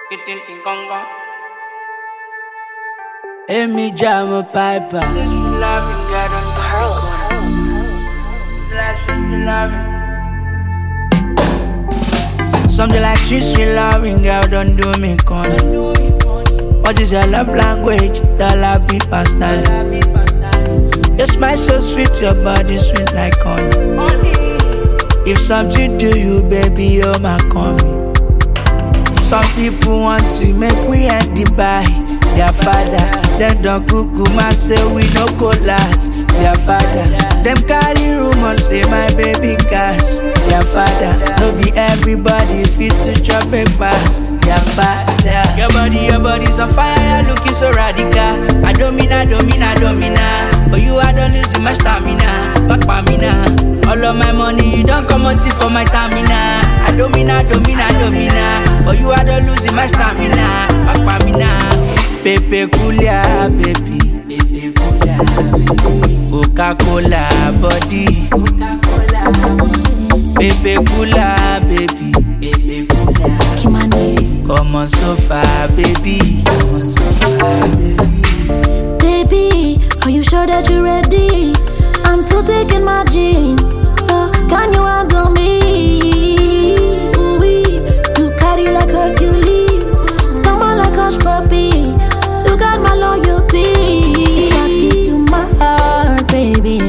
Amy Jam Piper. Something like she's loving, girl, don't do me con. What is your love language? Dollar be pasta. Your smile so sweet, your body sweet like honey. If something do you, baby, you're my coming. Some people want to make we end the buy. Their father, them don't cuckoo, man say we no go last. Their father, them carry rumors say my baby cash. Their father, no be everybody fit to chop it fast. Their father, your body's on fire, looking so radical. I don't mean. For you, I don't lose my stamina. Back by me now. All of my money, you don't come out for my stamina. I don't mean. For you, I don't lose my stamina. Back by me now. Pepe Kulia, baby. Pepe Kulia, baby. Coca-Cola body. Pepe Kula, baby. Pepe Kula. Kimani. Come on sofa, baby. Come on sofa, baby. Baby, are you sure that you're ready? I'm still taking my jeans, so can you handle me? Ooh-wee, you carry like Hercules, stomach like hush puppy. You got my loyalty. If I give you my heart, baby,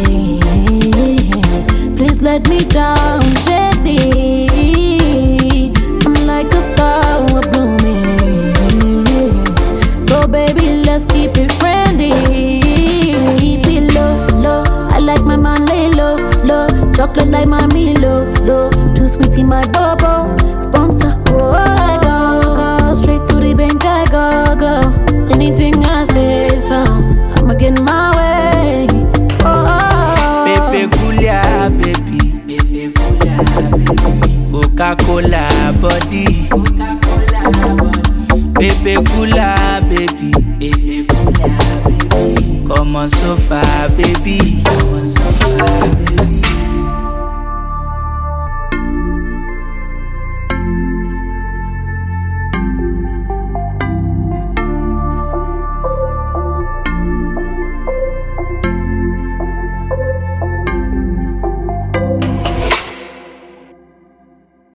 please let me down gently. I'm like a flower blooming, so baby, let's keep it friendly. Keep it low, low. I like my man lay low, low. Chocolate like my Milo, low. Too sweet in my bubble. Sponsor, oh, I go straight to the bank, I go. Anything I say, so I'ma get my way. Pepe Kulia, baby. Pepe Kulia, baby. Coca-Cola body. Pepe Kula, baby. Pepe Kula, baby. Come on sofa, baby. Come on sofa, baby.